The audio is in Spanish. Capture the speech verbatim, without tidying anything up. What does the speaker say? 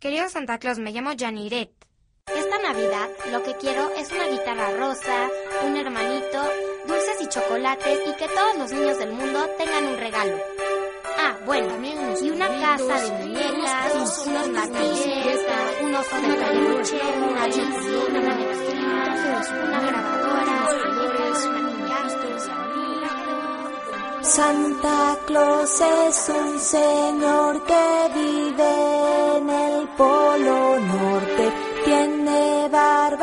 Querido Santa Claus, me llamo Janiret. Esta Navidad lo que quiero es una guitarra rosa, un hermanito, dulces y chocolates y que todos los niños del mundo tengan un regalo. Ah, bueno, y una casa de muñecas, unos martillos, un oso de peluche, una chocolatina, una mezclita, una grabadora, muñecas, maquillajes. Santa Claus es un señor que vive en el Polo Norte, tiene barba